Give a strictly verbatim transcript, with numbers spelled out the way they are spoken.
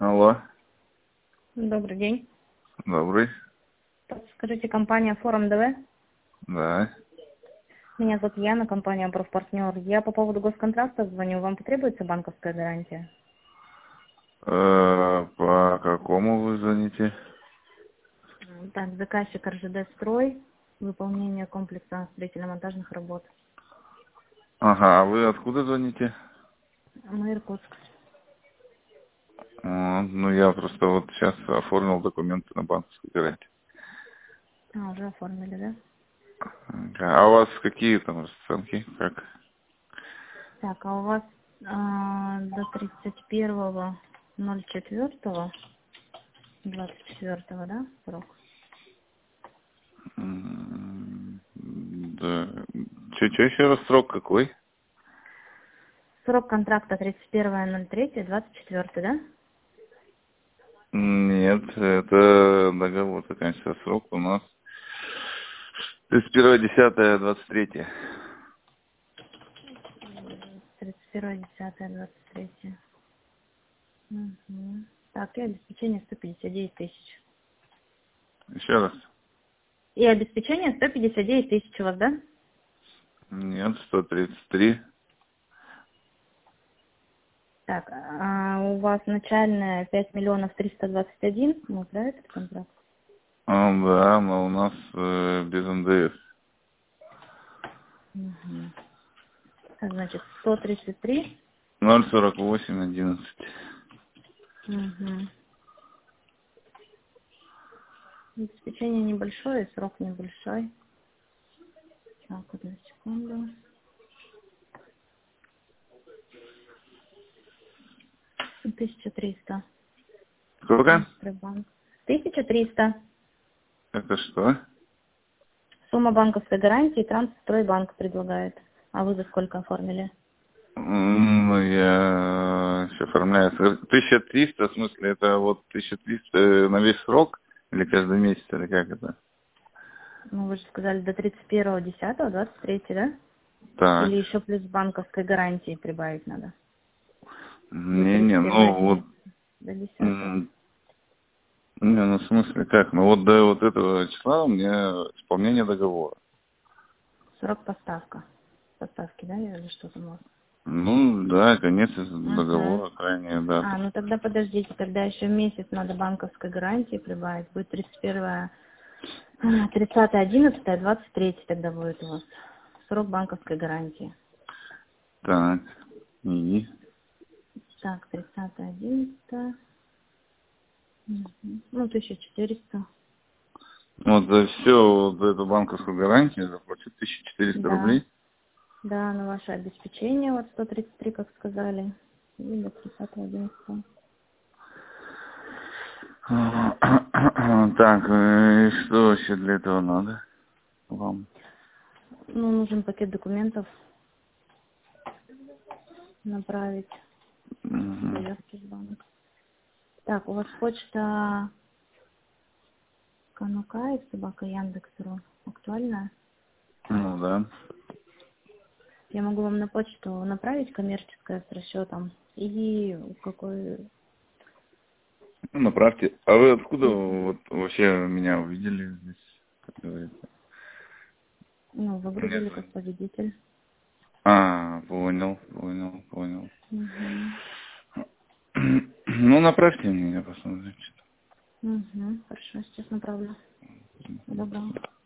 Алло. Добрый день. Добрый. Скажите, компания Форум ДВ? Да. Меня зовут Яна, компания Профпартнер. Я по поводу госконтракта звоню. Вам потребуется банковская гарантия? Э, по какому вы звоните? Так, заказчик эр жэ дэ «Строй», выполнение комплекса строительно-монтажных работ. Ага, а вы откуда звоните? Мы Иркутск. А, ну, я просто вот сейчас оформил документы на банковскую гарантию. А, уже оформили, да? Ага. А у вас какие там расценки? Как? Так, а у вас а, до тридцать первого ноль четвёртого двадцать четвёртого, да, срок? М, Да. Че, че еще раз срок какой? Срок контракта тридцать первое ноль третье двадцать четвёртый, да? Нет, это договор заканчивается. Срок у нас тридцать первое десятое двадцать третье. тридцать первое десятое двадцать третье. Угу. Так, и обеспечение сто пятьдесят девять тысяч. Еще раз. И обеспечение сто пятьдесят девять тысяч у вас, да? Нет, сто тридцать три. Так, а у вас начальная пять миллионов триста двадцать один, ну, да, этот контракт? А, да, но у нас э, без эн дэ эс. Угу. Значит, сто тридцать три. ноль сорок восемь одиннадцать. Угу. Обеспечение небольшое, срок небольшой. Так, одну секунду. тысяча триста. Сколько? Банк. тысяча триста. Это что? Сумма банковской гарантии Трансстройбанк предлагает. А вы за сколько оформили? М, Ну, я еще оформляю. тысяча триста, в смысле, это вот тысяча триста на весь срок? Или каждый месяц, или как это? Ну, вы же сказали до тридцать первого десятого двадцать третьего, да? Так. Или еще плюс банковской гарантии прибавить надо? До Не-не, тридцать первого ну вот... одиннадцатого до десятого. м, Не, ну в смысле как? Ну вот до вот этого числа у меня исполнение договора. Срок поставка. Поставки, да, или что там у вас? Ну да, конец Угу. договора, крайняя дата. А, ну тогда подождите, тогда еще месяц надо банковской гарантии прибавить. Будет тридцать первое, тридцатое одиннадцатое двадцать третье тогда будет у вас. Срок банковской гарантии. Так. И... Так, тридцатое одиннадцатое. Угу. Ну, тысяча четыреста. Вот за все вот за эту банковскую гарантию заплачу тысяча четыреста Да. рублей. Да, на ваше обеспечение, вот сто тридцать три, как сказали. И до тридцатого одиннадцатого. Так, э, и что вообще для этого надо вам? Ну, нужен пакет документов направить. Мгм. Заявки в банк. Так, у вас почта Канукаев, собака Яндекс.ру. Актуальная? Ну да. Я могу вам на почту направить коммерческое с расчетом. И какой... Ну, направьте. А вы откуда и, вот вообще меня увидели здесь, как говорится? ну, Мне выгрузили как звонили. победитель. А, понял, понял, понял. Угу. Ну, направьте мне, я посмотрю. Угу. Хорошо, сейчас направлю. Доброго.